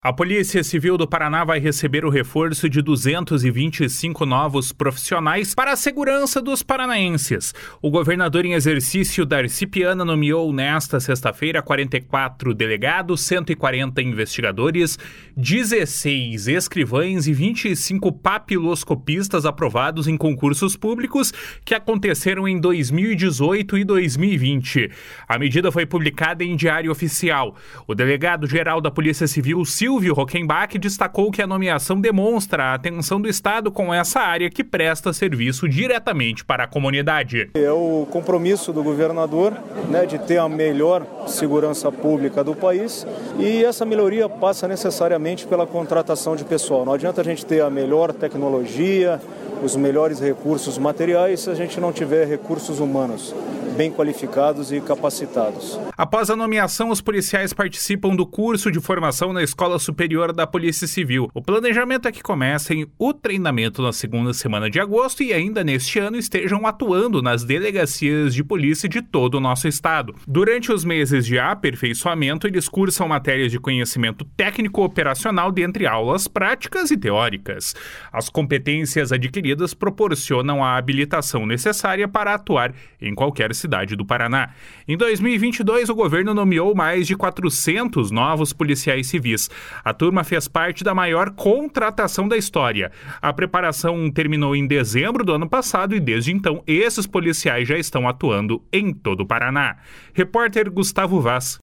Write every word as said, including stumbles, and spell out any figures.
A Polícia Civil do Paraná vai receber o reforço de duzentos e vinte e cinco novos profissionais para a segurança dos paranaenses. O governador em exercício, Darcy Piana, nomeou nesta sexta-feira quarenta e quatro delegados, cento e quarenta investigadores, dezesseis escrivães e vinte e cinco papiloscopistas aprovados em concursos públicos que aconteceram em dois mil e dezoito e dois mil e vinte. A medida foi publicada em Diário Oficial. O delegado-geral da Polícia Civil, Silvio Rockenbach, destacou que a nomeação demonstra a atenção do Estado com essa área que presta serviço diretamente para a comunidade. É o compromisso do governador, né, de ter a melhor segurança pública do país, e essa melhoria passa necessariamente pela contratação de pessoal. Não adianta a gente ter a melhor tecnologia, os melhores recursos materiais se a gente não tiver recursos humanos bem qualificados e capacitados. Após a nomeação, os policiais participam do curso de formação na Escola Superior da Polícia Civil. O planejamento é que comecem o treinamento na segunda semana de agosto e ainda neste ano estejam atuando nas delegacias de polícia de todo o nosso estado. Durante os meses de aperfeiçoamento, eles cursam matérias de conhecimento técnico-operacional, dentre aulas práticas e teóricas. As competências adquiridas proporcionam a habilitação necessária para atuar em qualquer cidade do Paraná. Em dois mil e vinte e dois, o governo nomeou mais de quatrocentos novos policiais civis. A turma fez parte da maior contratação da história. A preparação terminou em dezembro do ano passado e, desde então, esses policiais já estão atuando em todo o Paraná. Repórter Gustavo Vaz.